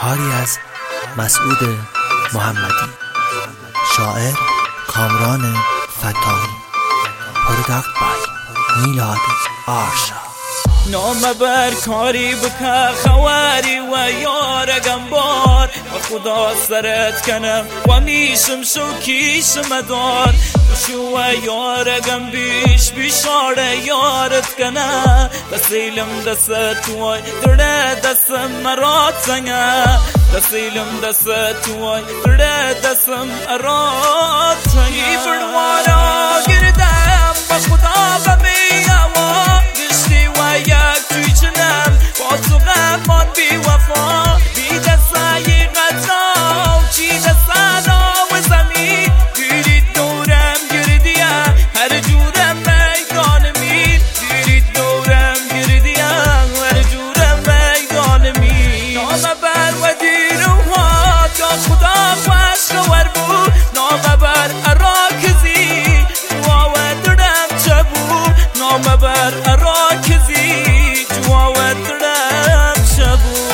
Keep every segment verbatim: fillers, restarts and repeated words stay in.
بهاری از مسعود محمدی، شاعر کامران فتاحی، پروداکت بای میلاد آرشا. نام بر کاری بکه خواری و یارگم بار و خدا سرت کنم و میشم شوکیشم دار شو و یارگم بیش بیشاره یارت کنه دستیلم دست توی درده دستم مرات سنگه دستیلم دست توی درده دستم مرات سنگه بروارا گردم با خدا بمیاوا گشتی و یک توی چنم با تو غمان بی وفا بی دستای غذا چی دستا و زمین گیرید دورم گردیه هر جورم میدان میر گیرید دورم گردیه هر جورم میدان میر نام بر و دیروها تا خدا خوش نور بود نام بر اراکزی جوا و درم چه بود نام بر اراکزی جوا و درم چه بود.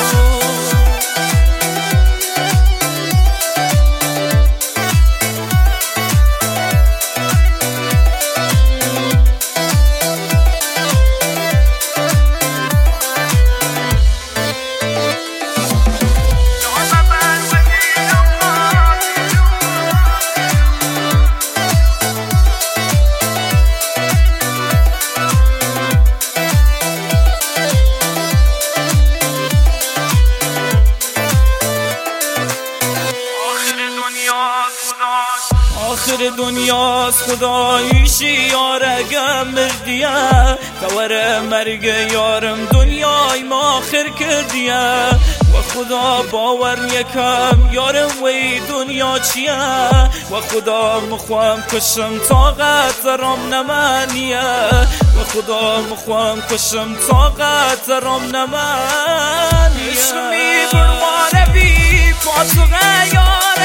آخر دنیاست خداییشی یارگم مردیه خبر مرگ یارم دنیای ما آخر کردیه و خدا باور یکم یارم وی دنیا چیه و خدا مخوام کشم طاقت رام نمانیه و خدا مخوام کشم طاقت رام نمانیه اسمی برواره بی پاسو غیار